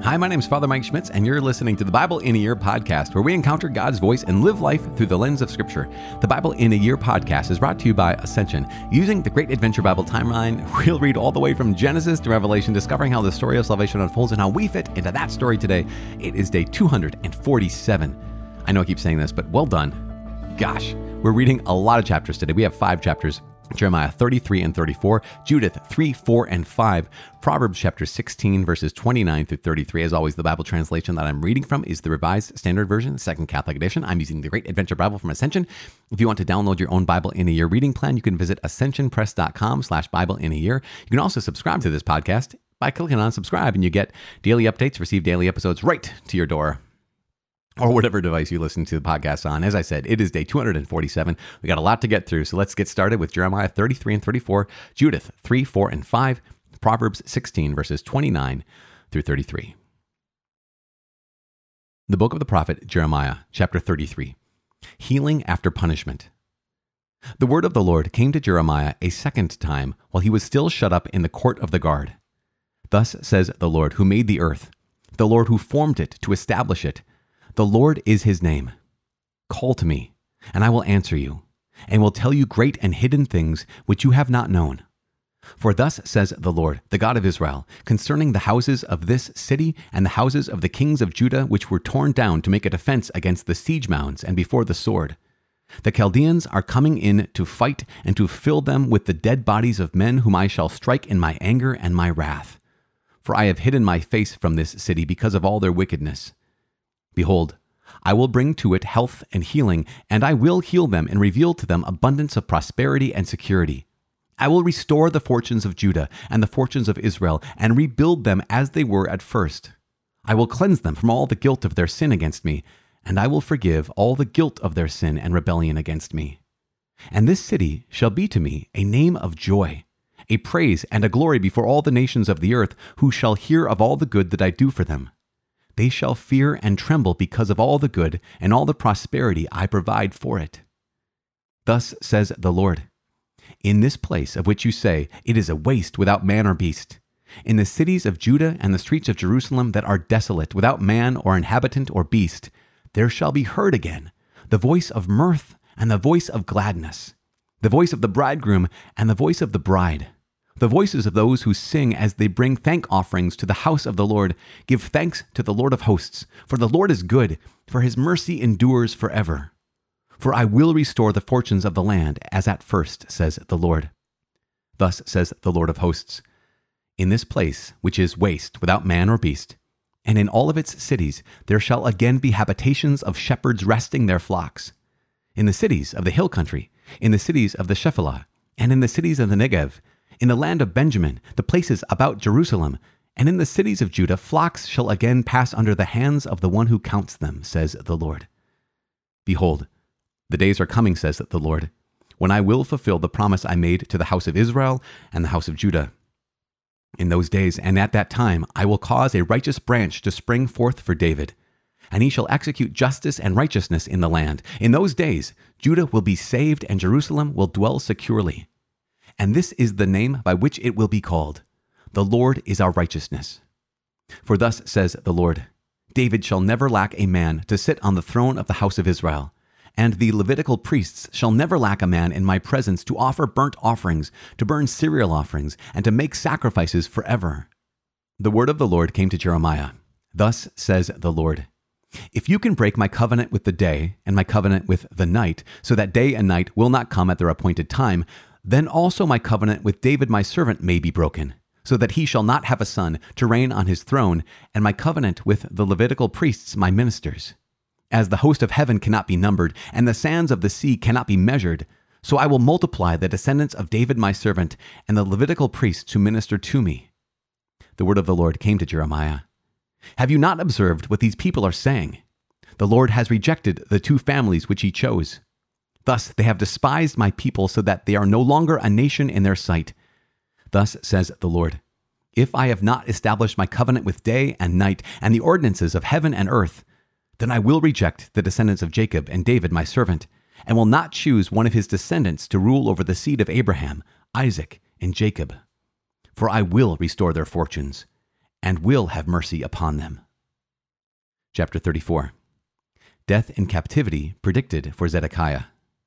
Hi, my name is Father Mike Schmitz, and you're listening to the Bible in a Year podcast, where we encounter God's voice and live life through the lens of Scripture. The Bible in a Year podcast is brought to you by Ascension. Using the Great Adventure Bible timeline, we'll read all the way from Genesis to Revelation, discovering how the story of salvation unfolds and how we fit into that story today. It is day 247. I know I keep saying this, but well done. Gosh, we're reading a lot of chapters today. We have 5 chapters. Jeremiah 33 and 34, Judith 3, 4, and 5, Proverbs chapter 16, verses 29 through 33. As always, the Bible translation that I'm reading from is the Revised Standard Version, the Second Catholic Edition. I'm using the Great Adventure Bible from Ascension. If you want to download your own Bible in a Year reading plan, you can visit ascensionpress.com/Bible in a Year. You can also subscribe to this podcast by clicking on subscribe, and you get daily updates, receive daily episodes right to your door, or whatever device you listen to the podcast on. As I said, it is day 247. We got a lot to get through, so let's get started with Jeremiah 33 and 34, Judith 3, 4, and 5, Proverbs 16, verses 29 through 33. The book of the prophet Jeremiah, chapter 33, Healing After Punishment. The word of the Lord came to Jeremiah a second time while he was still shut up in the court of the guard. Thus says the Lord who made the earth, the Lord who formed it to establish it. The Lord is his name. Call to me, and I will answer you, and will tell you great and hidden things which you have not known. For thus says the Lord, the God of Israel, concerning the houses of this city and the houses of the kings of Judah, which were torn down to make a defense against the siege mounds and before the sword. The Chaldeans are coming in to fight and to fill them with the dead bodies of men whom I shall strike in my anger and my wrath. For I have hidden my face from this city because of all their wickedness. Behold, I will bring to it health and healing, and I will heal them and reveal to them abundance of prosperity and security. I will restore the fortunes of Judah and the fortunes of Israel, and rebuild them as they were at first. I will cleanse them from all the guilt of their sin against me, and I will forgive all the guilt of their sin and rebellion against me. And this city shall be to me a name of joy, a praise and a glory before all the nations of the earth, who shall hear of all the good that I do for them. They shall fear and tremble because of all the good and all the prosperity I provide for it. Thus says the Lord, in this place of which you say, it is a waste without man or beast, in the cities of Judah and the streets of Jerusalem that are desolate without man or inhabitant or beast, there shall be heard again the voice of mirth and the voice of gladness, the voice of the bridegroom and the voice of the bride. The voices of those who sing as they bring thank offerings to the house of the Lord. Give thanks to the Lord of hosts, for the Lord is good, for his mercy endures forever. For I will restore the fortunes of the land as at first, says the Lord. Thus says the Lord of hosts, in this place, which is waste without man or beast, and in all of its cities, there shall again be habitations of shepherds resting their flocks. In the cities of the hill country, in the cities of the Shephelah, and in the cities of the Negev, in the land of Benjamin, the places about Jerusalem, and in the cities of Judah, flocks shall again pass under the hands of the one who counts them, says the Lord. Behold, the days are coming, says the Lord, when I will fulfill the promise I made to the house of Israel and the house of Judah. In those days and at that time, I will cause a righteous branch to spring forth for David, and he shall execute justice and righteousness in the land. In those days, Judah will be saved and Jerusalem will dwell securely. And this is the name by which it will be called. The Lord is our righteousness. For thus says the Lord, David shall never lack a man to sit on the throne of the house of Israel, and the Levitical priests shall never lack a man in my presence to offer burnt offerings, to burn cereal offerings, and to make sacrifices forever. The word of the Lord came to Jeremiah. Thus says the Lord, if you can break my covenant with the day and my covenant with the night, so that day and night will not come at their appointed time, then also my covenant with David my servant may be broken, so that he shall not have a son to reign on his throne, and my covenant with the Levitical priests my ministers. As the host of heaven cannot be numbered, and the sands of the sea cannot be measured, so I will multiply the descendants of David my servant, and the Levitical priests who minister to me. The word of the Lord came to Jeremiah. Have you not observed what these people are saying? The Lord has rejected the 2 families which he chose. Thus they have despised my people so that they are no longer a nation in their sight. Thus says the Lord, if I have not established my covenant with day and night and the ordinances of heaven and earth, then I will reject the descendants of Jacob and David my servant, and will not choose one of his descendants to rule over the seed of Abraham, Isaac, and Jacob. For I will restore their fortunes, and will have mercy upon them. Chapter 34. Death in captivity predicted for Zedekiah.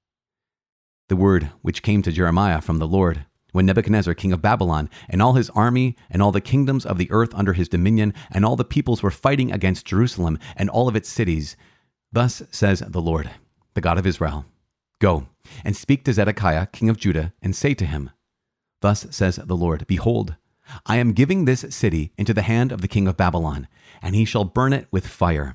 The word which came to Jeremiah from the Lord, when Nebuchadnezzar king of Babylon and all his army and all the kingdoms of the earth under his dominion and all the peoples were fighting against Jerusalem and all of its cities. Thus says the Lord, the God of Israel, Go and speak to Zedekiah king of Judah and say to him, Thus says the Lord, Behold, I am giving this city into the hand of the king of Babylon, and he shall burn it with fire.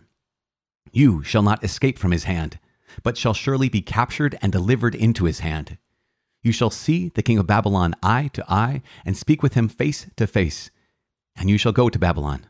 You shall not escape from his hand, but shall surely be captured and delivered into his hand. You shall see the king of Babylon eye to eye, and speak with him face to face, and you shall go to Babylon.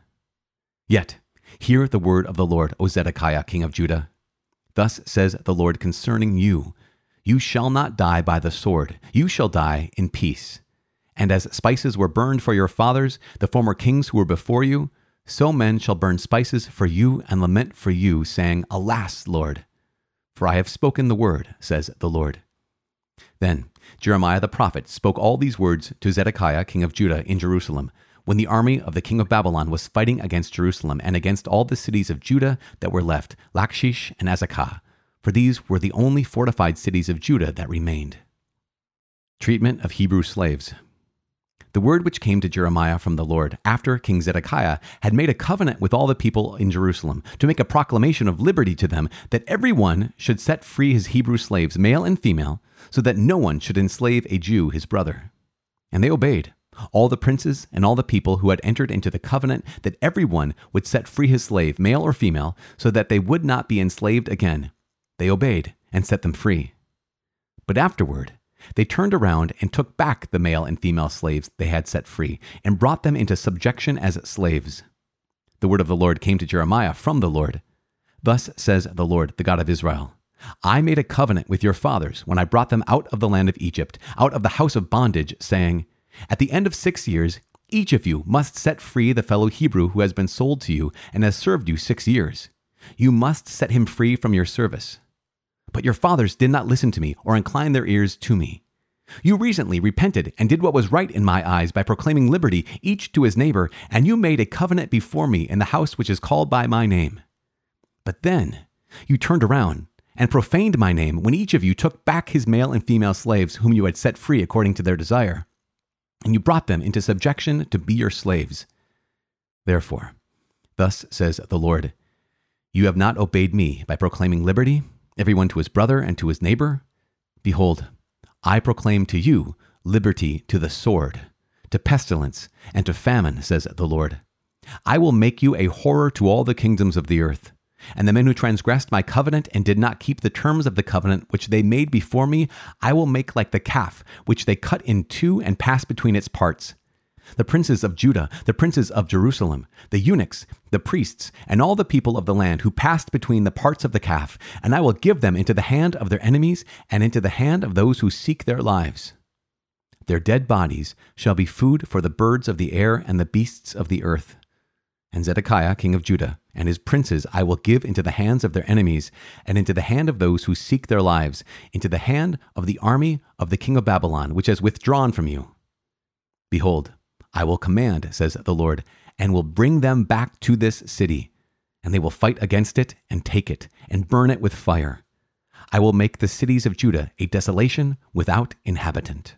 Yet hear the word of the Lord, O Zedekiah king of Judah. Thus says the Lord concerning you, You shall not die by the sword, you shall die in peace. And as spices were burned for your fathers, the former kings who were before you, so men shall burn spices for you and lament for you, saying, Alas, Lord! For I have spoken the word, says the Lord. Then Jeremiah the prophet spoke all these words to Zedekiah king of Judah in Jerusalem, when the army of the king of Babylon was fighting against Jerusalem and against all the cities of Judah that were left, Lachish and Azekah, for these were the only fortified cities of Judah that remained. Treatment of Hebrew slaves. The word which came to Jeremiah from the Lord after King Zedekiah had made a covenant with all the people in Jerusalem to make a proclamation of liberty to them, that everyone should set free his Hebrew slaves, male and female, so that no one should enslave a Jew his brother. And they obeyed, all the princes and all the people who had entered into the covenant, that everyone would set free his slave, male or female, so that they would not be enslaved again. They obeyed and set them free. But afterward, they turned around and took back the male and female slaves they had set free and brought them into subjection as slaves. The word of the Lord came to Jeremiah from the Lord. Thus says the Lord, the God of Israel, I made a covenant with your fathers when I brought them out of the land of Egypt, out of the house of bondage, saying, At the end of 6 years, each of you must set free the fellow Hebrew who has been sold to you and has served you 6 years. You must set him free from your service. But your fathers did not listen to me or incline their ears to me. You recently repented and did what was right in my eyes by proclaiming liberty each to his neighbor, and you made a covenant before me in the house which is called by my name. But then you turned around and profaned my name when each of you took back his male and female slaves whom you had set free according to their desire, and you brought them into subjection to be your slaves. Therefore, thus says the Lord, you have not obeyed me by proclaiming liberty, everyone to his brother and to his neighbor. Behold, I proclaim to you liberty to the sword, to pestilence, and to famine, says the Lord. I will make you a horror to all the kingdoms of the earth. And the men who transgressed my covenant and did not keep the terms of the covenant which they made before me, I will make like the calf, which they cut in two and pass between its parts. The princes of Judah, the princes of Jerusalem, the eunuchs, the priests, and all the people of the land who passed between the parts of the calf, and I will give them into the hand of their enemies and into the hand of those who seek their lives. Their dead bodies shall be food for the birds of the air and the beasts of the earth. And Zedekiah, king of Judah, and his princes I will give into the hands of their enemies, and into the hand of those who seek their lives, into the hand of the army of the king of Babylon, which has withdrawn from you. Behold, I will command, says the Lord, and will bring them back to this city, and they will fight against it and take it, and burn it with fire. I will make the cities of Judah a desolation without inhabitant.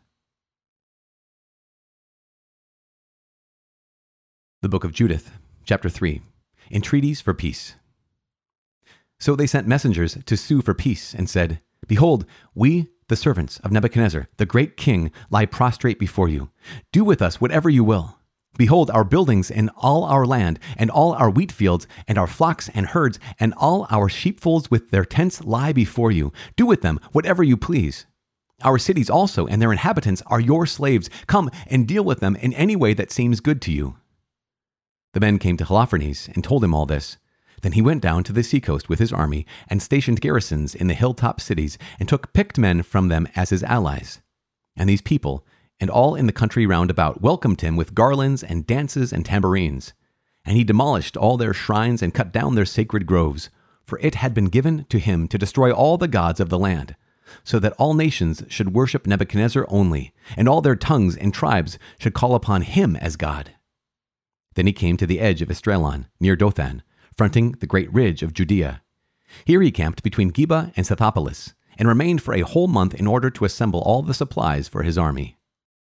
The Book of Judith, Chapter 3. Entreaties for Peace. So they sent messengers to sue for peace and said, Behold, we, the servants of Nebuchadnezzar, the great king, lie prostrate before you. Do with us whatever you will. Behold, our buildings and all our land, and all our wheat fields, and our flocks and herds, and all our sheepfolds with their tents lie before you. Do with them whatever you please. Our cities also and their inhabitants are your slaves. Come and deal with them in any way that seems good to you. The men came to Holofernes and told him all this. Then he went down to the seacoast with his army and stationed garrisons in the hilltop cities and took picked men from them as his allies. And these people, and all in the country round about, welcomed him with garlands and dances and tambourines. And he demolished all their shrines and cut down their sacred groves, for it had been given to him to destroy all the gods of the land, so that all nations should worship Nebuchadnezzar only, and all their tongues and tribes should call upon him as God. Then he came to the edge of Esdraelon, near Dothan, fronting the great ridge of Judea. Here he camped between Geba and Scythopolis, and remained for a whole month in order to assemble all the supplies for his army.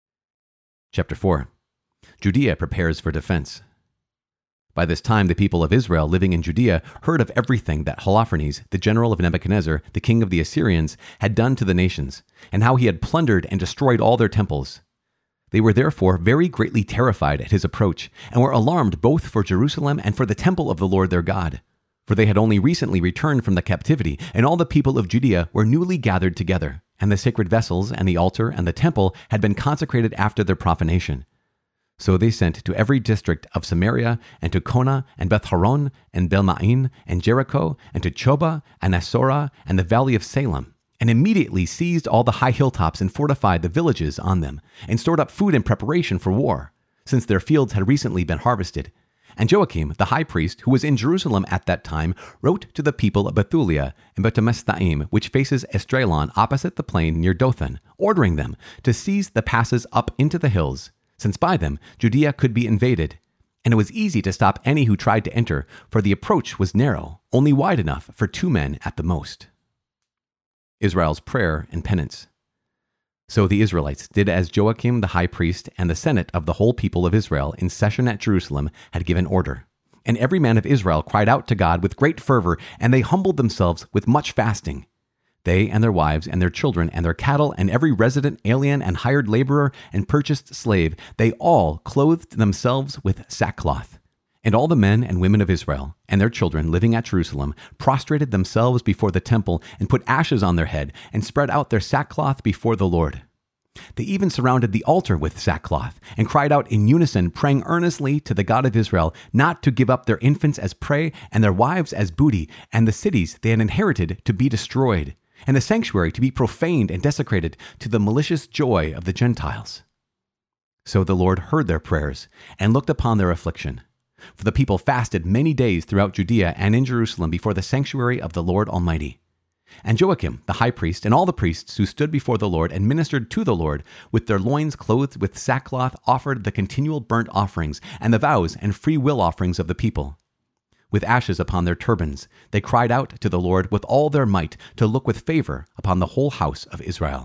Chapter 4. Judea prepares for defense. By this time, the people of Israel living in Judea heard of everything that Holofernes, the general of Nebuchadnezzar, the king of the Assyrians, had done to the nations, and how he had plundered and destroyed all their temples. They were therefore very greatly terrified at his approach, and were alarmed both for Jerusalem and for the temple of the Lord their God. For they had only recently returned from the captivity, and all the people of Judea were newly gathered together, and the sacred vessels and the altar and the temple had been consecrated after their profanation. So they sent to every district of Samaria, and to Kona, and Beth-horon, and Belmain, and Jericho, and to Choba, and Assorah, and the valley of Salem, and immediately seized all the high hilltops and fortified the villages on them, and stored up food in preparation for war, since their fields had recently been harvested. And Joachim, the high priest, who was in Jerusalem at that time, wrote to the people of Bethulia and Bethmesthaim, which faces Esdraelon opposite the plain near Dothan, ordering them to seize the passes up into the hills, since by them Judea could be invaded, and it was easy to stop any who tried to enter, for the approach was narrow, only wide enough for 2 men at the most. Israel's prayer and penance. So the Israelites did as Joachim the high priest and the senate of the whole people of Israel in session at Jerusalem had given order. And every man of Israel cried out to God with great fervor, and they humbled themselves with much fasting. They and their wives and their children and their cattle and every resident alien and hired laborer and purchased slave, they all clothed themselves with sackcloth. And all the men and women of Israel and their children living at Jerusalem prostrated themselves before the temple and put ashes on their head and spread out their sackcloth before the Lord. They even surrounded the altar with sackcloth and cried out in unison, praying earnestly to the God of Israel not to give up their infants as prey and their wives as booty, and the cities they had inherited to be destroyed, and the sanctuary to be profaned and desecrated to the malicious joy of the Gentiles. So the Lord heard their prayers and looked upon their affliction. For the people fasted many days throughout Judea and in Jerusalem before the sanctuary of the Lord Almighty. And Joachim, the high priest, and all the priests who stood before the Lord and ministered to the Lord, with their loins clothed with sackcloth, offered the continual burnt offerings and the vows and free will offerings of the people. With ashes upon their turbans, they cried out to the Lord with all their might to look with favor upon the whole house of Israel.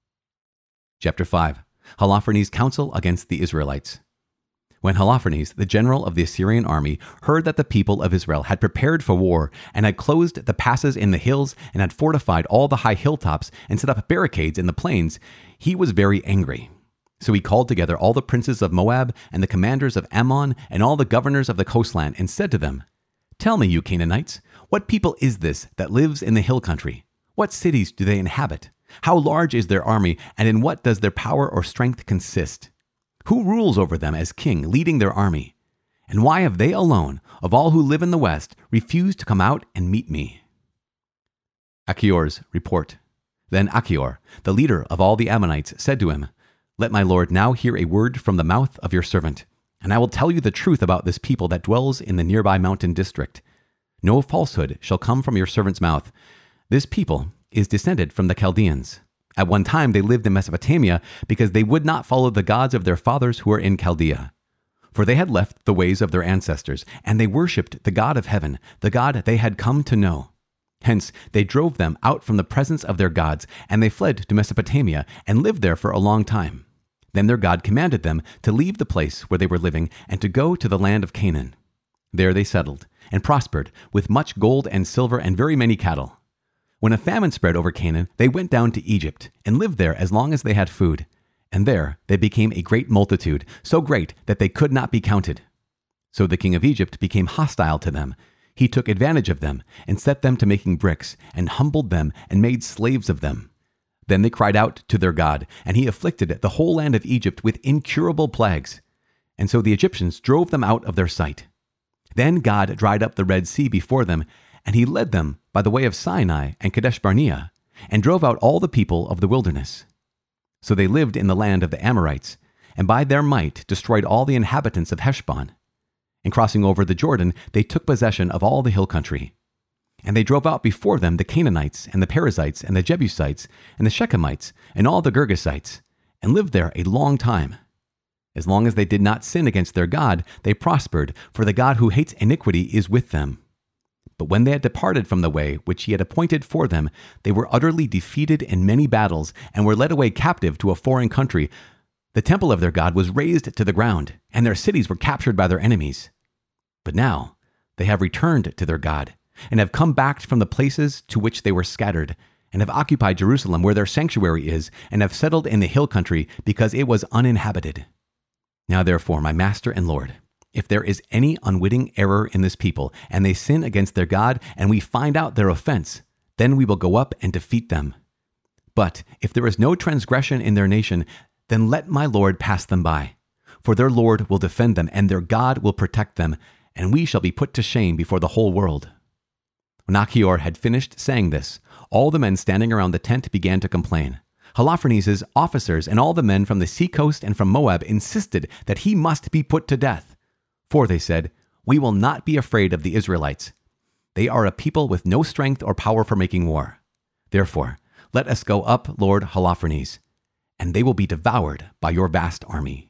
Chapter 5. Holofernes' counsel against the Israelites. When Holofernes, the general of the Assyrian army, heard that the people of Israel had prepared for war and had closed the passes in the hills and had fortified all the high hilltops and set up barricades in the plains, he was very angry. So he called together all the princes of Moab and the commanders of Ammon and all the governors of the coastland and said to them, "Tell me, you Canaanites, what people is this that lives in the hill country? What cities do they inhabit? How large is their army, and in what does their power or strength consist? Who rules over them as king, leading their army? And why have they alone, of all who live in the west, refused to come out and meet me?" Achior's report. Then Achior, the leader of all the Ammonites, said to him, "Let my lord now hear a word from the mouth of your servant, and I will tell you the truth about this people that dwells in the nearby mountain district. No falsehood shall come from your servant's mouth. This people is descended from the Chaldeans. At one time they lived in Mesopotamia because they would not follow the gods of their fathers who were in Chaldea. For they had left the ways of their ancestors, and they worshipped the God of heaven, the God they had come to know. Hence they drove them out from the presence of their gods, and they fled to Mesopotamia and lived there for a long time. Then their God commanded them to leave the place where they were living and to go to the land of Canaan. There they settled and prospered with much gold and silver and very many cattle. When a famine spread over Canaan, they went down to Egypt and lived there as long as they had food. And there they became a great multitude, so great that they could not be counted. So the king of Egypt became hostile to them. He took advantage of them and set them to making bricks and humbled them and made slaves of them. Then they cried out to their God, and he afflicted the whole land of Egypt with incurable plagues. And so the Egyptians drove them out of their sight. Then God dried up the Red Sea before them, and he led them by the way of Sinai and Kadesh Barnea, and drove out all the people of the wilderness. So they lived in the land of the Amorites, and by their might destroyed all the inhabitants of Heshbon. And crossing over the Jordan, they took possession of all the hill country. And they drove out before them the Canaanites, and the Perizzites, and the Jebusites, and the Shechemites, and all the Girgashites, and lived there a long time. As long as they did not sin against their God, they prospered, for the God who hates iniquity is with them. But when they had departed from the way which he had appointed for them, they were utterly defeated in many battles and were led away captive to a foreign country. The temple of their God was razed to the ground, and their cities were captured by their enemies. But now they have returned to their God, and have come back from the places to which they were scattered, and have occupied Jerusalem where their sanctuary is, and have settled in the hill country because it was uninhabited. Now therefore, my master and Lord, if there is any unwitting error in this people, and they sin against their God, and we find out their offense, then we will go up and defeat them. But if there is no transgression in their nation, then let my Lord pass them by. For their Lord will defend them, and their God will protect them, and we shall be put to shame before the whole world. When Achior had finished saying this, all the men standing around the tent began to complain. Holofernes' officers and all the men from the seacoast and from Moab insisted that he must be put to death. For they said, "We will not be afraid of the Israelites. They are a people with no strength or power for making war. Therefore, let us go up, Lord Holofernes, and they will be devoured by your vast army."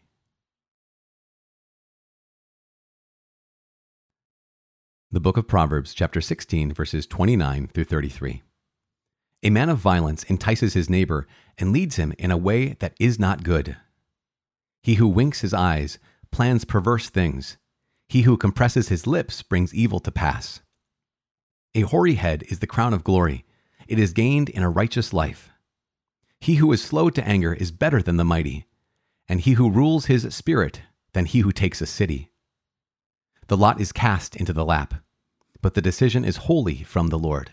The book of Proverbs, chapter 16, verses 29 through 33. A man of violence entices his neighbor and leads him in a way that is not good. He who winks his eyes plans perverse things. He who compresses his lips brings evil to pass. A hoary head is the crown of glory. It is gained in a righteous life. He who is slow to anger is better than the mighty, and he who rules his spirit than he who takes a city. The lot is cast into the lap, but the decision is wholly from the Lord.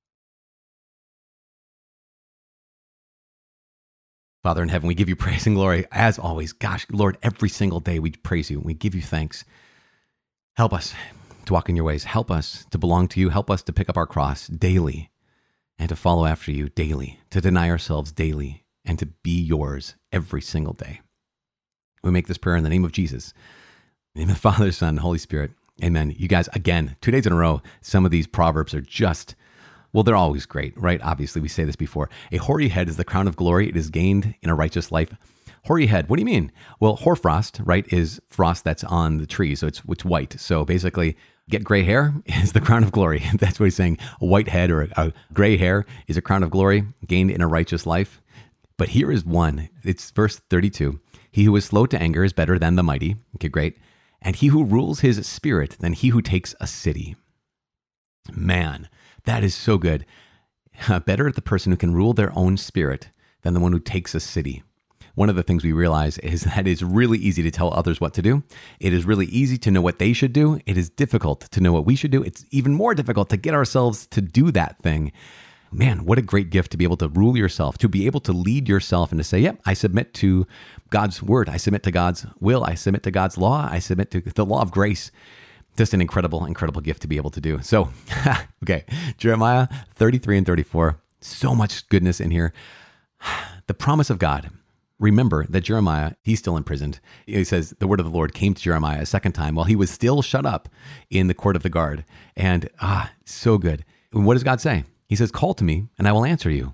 Father in heaven, we give you praise and glory as always. Gosh, Lord, every single day we praise you. We give you thanks. Help us to walk in your ways. Help us to belong to you. Help us to pick up our cross daily and to follow after you daily, to deny ourselves daily and to be yours every single day. We make this prayer in the name of Jesus, in the name of the Father, Son, and Holy Spirit. Amen. You guys, again, 2 days in a row, some of these proverbs are just, well, they're always great, right? Obviously, we say this before. A hoary head is the crown of glory. It is gained in a righteous life. Hoary head, what do you mean? Well, hoarfrost, right, is frost that's on the tree, so it's white. So basically, get gray hair is the crown of glory. That's what he's saying. A white head or a gray hair is a crown of glory, gained in a righteous life. But here is one. It's verse 32. He who is slow to anger is better than the mighty. Okay, great. And he who rules his spirit than he who takes a city. Man, that is so good. Better the person who can rule their own spirit than the one who takes a city. One of the things we realize is that it's really easy to tell others what to do. It is really easy to know what they should do. It is difficult to know what we should do. It's even more difficult to get ourselves to do that thing. Man, what a great gift to be able to rule yourself, to be able to lead yourself and to say, yep, I submit to God's word. I submit to God's will. I submit to God's law. I submit to the law of grace. Just an incredible, incredible gift to be able to do. So, okay, Jeremiah 33 and 34, so much goodness in here. The promise of God. Remember that Jeremiah, he's still imprisoned. He says the word of the Lord came to Jeremiah a second time while he was still shut up in the court of the guard. And so good. And what does God say? He says, call to me and I will answer you.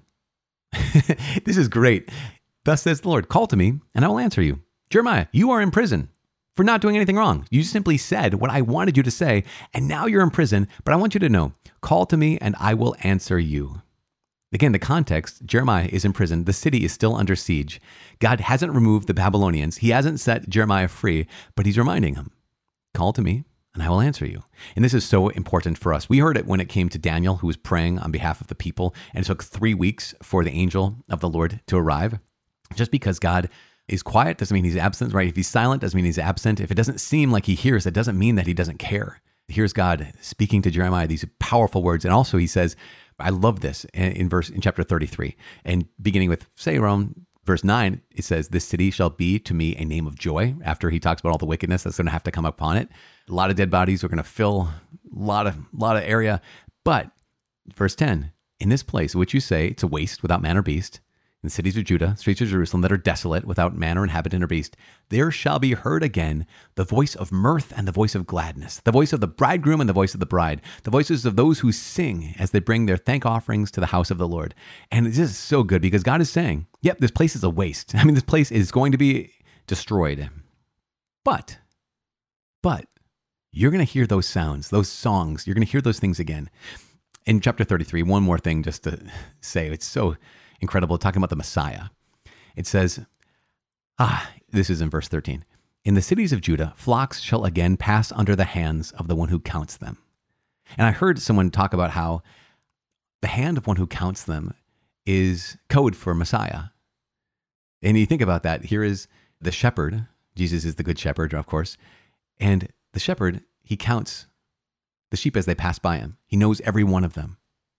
This is great. Thus says the Lord, call to me and I will answer you. Jeremiah, you are in prison for not doing anything wrong. You simply said what I wanted you to say, and now you're in prison. But I want you to know, call to me and I will answer you. Again, the context, Jeremiah is in prison. The city is still under siege. God hasn't removed the Babylonians. He hasn't set Jeremiah free, but he's reminding him, call to me and I will answer you. And this is so important for us. We heard it when it came to Daniel, who was praying on behalf of the people, and it took 3 weeks for the angel of the Lord to arrive. Just because God is quiet doesn't mean he's absent, right? If he's silent doesn't mean he's absent. If it doesn't seem like he hears, that doesn't mean that he doesn't care. Here's God speaking to Jeremiah these powerful words. And also he says, I love this in chapter 33, and beginning with, say, around verse 9, it says, this city shall be to me a name of joy. After he talks about all the wickedness that's going to have to come upon it. A lot of dead bodies are going to fill a lot of area. But verse 10, in this place, which you say it's a waste without man or beast, in the cities of Judah, streets of Jerusalem that are desolate without man or inhabitant or beast, there shall be heard again the voice of mirth and the voice of gladness, the voice of the bridegroom and the voice of the bride, the voices of those who sing as they bring their thank offerings to the house of the Lord. And this is so good because God is saying, yep, this place is a waste. I mean, this place is going to be destroyed. But you're going to hear those sounds, those songs. You're going to hear those things again. In chapter 33, one more thing just to say, it's so incredible, talking about the Messiah. It says, this is in verse 13. In the cities of Judah, flocks shall again pass under the hands of the one who counts them. And I heard someone talk about how the hand of one who counts them is code for Messiah. And you think about that. Here is the shepherd. Jesus is the good shepherd, of course. And the shepherd, he counts the sheep as they pass by him. He knows every one of them,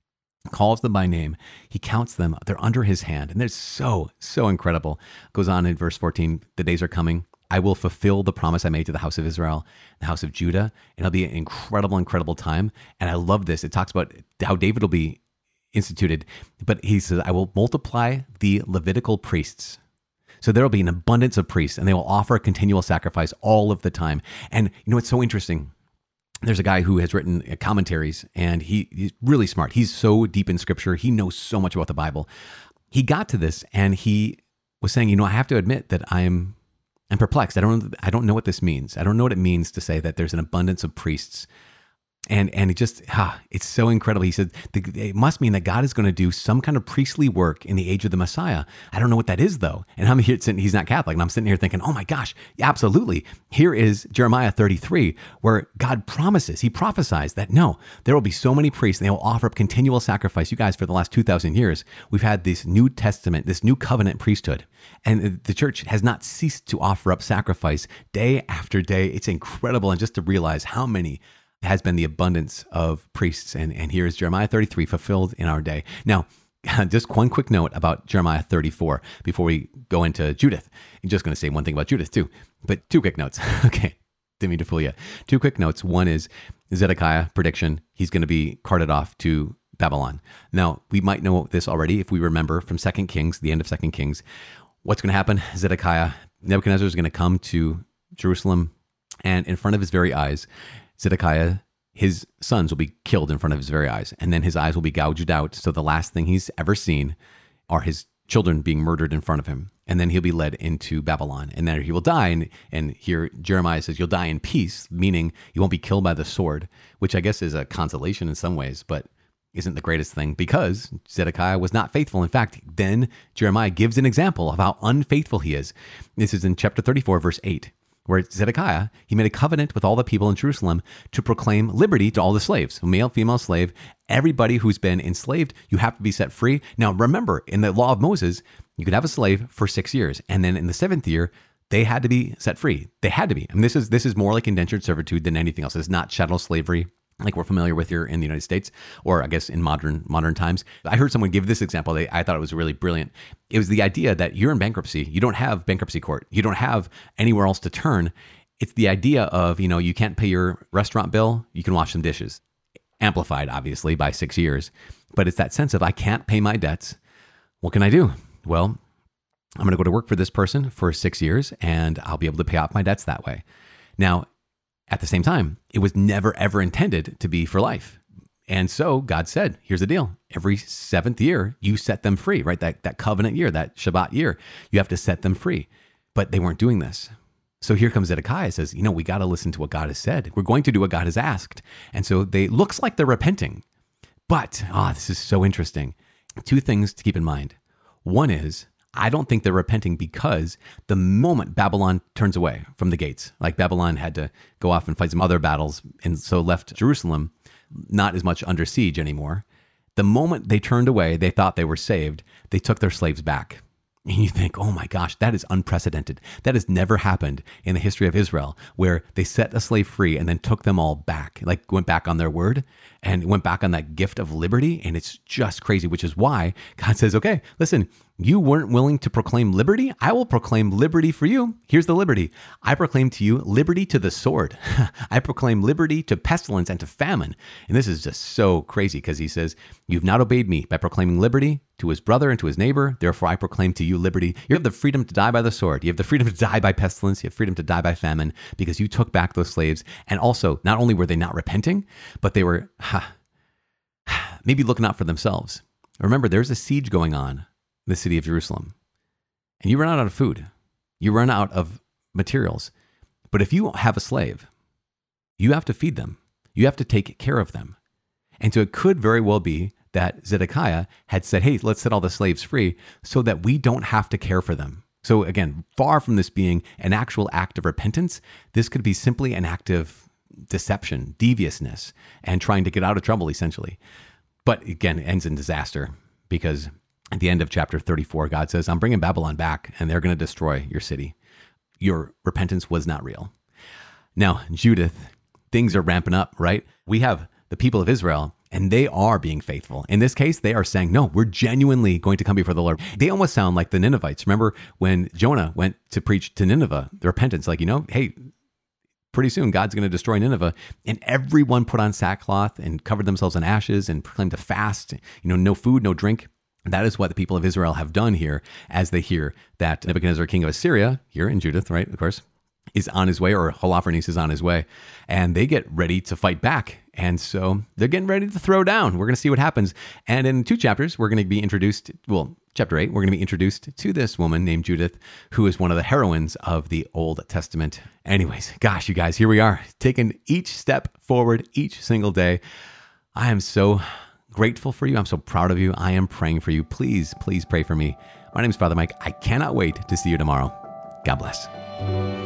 calls them by name. He counts them. They're under his hand. And they're so incredible. Goes on in verse 14, the days are coming. I will fulfill the promise I made to the house of Israel, the house of Judah. And it'll be an incredible time. And I love this. It talks about how David will be instituted. But he says, I will multiply the Levitical priests. So there will be an abundance of priests, and they will offer a continual sacrifice all of the time. And you know, it's so interesting. There's a guy who has written commentaries, and he's really smart. He's so deep in scripture. He knows so much about the Bible. He got to this, and he was saying, you know, I have to admit that I'm perplexed. I don't know what this means. I don't know what it means to say that there's an abundance of priests. And it just, it's so incredible. He said, it must mean that God is going to do some kind of priestly work in the age of the Messiah. I don't know what that is, though. And I'm here sitting, he's not Catholic, and I'm sitting here thinking, oh my gosh, absolutely. Here is Jeremiah 33, where God promises, he prophesies that no, there will be so many priests, and they will offer up continual sacrifice. You guys, for the last 2,000 years, we've had this New Testament, this new covenant priesthood. And the church has not ceased to offer up sacrifice day after day. It's incredible. And just to realize how many has been the abundance of priests. And here is Jeremiah 33 fulfilled in our day. Now, just one quick note about Jeremiah 34 before we go into Judith. I'm just going to say one thing about Judith too, but two quick notes. Okay, didn't mean to fool you. Two quick notes. One is Zedekiah prediction. He's going to be carted off to Babylon. Now, we might know this already if we remember from 2 Kings, the end of 2 Kings. What's going to happen? Nebuchadnezzar is going to come to Jerusalem, and in front of his very eyes, Zedekiah, his sons will be killed in front of his very eyes, and then his eyes will be gouged out. So the last thing he's ever seen are his children being murdered in front of him. And then he'll be led into Babylon, and there he will die. And here Jeremiah says, you'll die in peace, meaning you won't be killed by the sword, which I guess is a consolation in some ways, but isn't the greatest thing because Zedekiah was not faithful. In fact, then Jeremiah gives an example of how unfaithful he is. This is in chapter 34, verse 8. Where Zedekiah, he made a covenant with all the people in Jerusalem to proclaim liberty to all the slaves, male, female slave, everybody who's been enslaved, you have to be set free. Now, remember, in the law of Moses, you could have a slave for 6 years. And then in the 7th year, they had to be set free. They had to be. I mean, this is more like indentured servitude than anything else. It's not chattel slavery like we're familiar with here in the United States, or I guess in modern times. I heard someone give this example. I thought it was really brilliant. It was the idea that you're in bankruptcy. You don't have bankruptcy court. You don't have anywhere else to turn. It's the idea of, you know, you can't pay your restaurant bill. You can wash some dishes. Amplified, obviously, by 6 years. But it's that sense of, I can't pay my debts. What can I do? Well, I'm going to go to work for this person for 6 years, and I'll be able to pay off my debts that way. Now, at the same time, it was never, ever intended to be for life. And so God said, here's the deal. Every 7th year, you set them free, right? That covenant year, that Shabbat year, you have to set them free. But they weren't doing this. So here comes Zedekiah, says, you know, we got to listen to what God has said. We're going to do what God has asked. And so looks like they're repenting. But, this is so interesting. Two things to keep in mind. One is, I don't think they're repenting because the moment Babylon turns away from the gates, like Babylon had to go off and fight some other battles, and so left Jerusalem not as much under siege anymore. The moment they turned away, they thought they were saved, they took their slaves back. And you think, oh my gosh, that is unprecedented. That has never happened in the history of Israel, where they set a slave free and then took them all back, like went back on their word and went back on that gift of liberty. And it's just crazy, which is why God says, okay, listen, you weren't willing to proclaim liberty. I will proclaim liberty for you. Here's the liberty. I proclaim to you liberty to the sword. I proclaim liberty to pestilence and to famine. And this is just so crazy because he says, you've not obeyed me by proclaiming liberty to his brother and to his neighbor. Therefore, I proclaim to you liberty. You have the freedom to die by the sword. You have the freedom to die by pestilence. You have freedom to die by famine because you took back those slaves. And also, not only were they not repenting, but they were maybe looking out for themselves. Remember, there's a siege going on in the city of Jerusalem. And you run out of food. You run out of materials. But if you have a slave, you have to feed them. You have to take care of them. And so it could very well be that Zedekiah had said, hey, let's set all the slaves free so that we don't have to care for them. So again, far from this being an actual act of repentance, this could be simply an act of deception, deviousness, and trying to get out of trouble, essentially. But again, it ends in disaster because at the end of chapter 34, God says, I'm bringing Babylon back and they're going to destroy your city. Your repentance was not real. Now, Judith, things are ramping up, right? We have the people of Israel, and they are being faithful. In this case, they are saying, no, we're genuinely going to come before the Lord. They almost sound like the Ninevites. Remember when Jonah went to preach to Nineveh, the repentance, like, hey, pretty soon God's going to destroy Nineveh. And everyone put on sackcloth and covered themselves in ashes and proclaimed to fast, no food, no drink. That is what the people of Israel have done here as they hear that Nebuchadnezzar, king of Assyria, here in Judith, right, of course, is on his way, or Holofernes is on his way, and they get ready to fight back. And so they're getting ready to throw down. We're going to see what happens. And in 2 chapters, we're going to be introduced, chapter 8, we're going to be introduced to this woman named Judith, who is one of the heroines of the Old Testament. Anyways, gosh, you guys, here we are, taking each step forward each single day. I am so grateful for you. I'm so proud of you. I am praying for you. Please, please pray for me. My name is Father Mike. I cannot wait to see you tomorrow. God bless.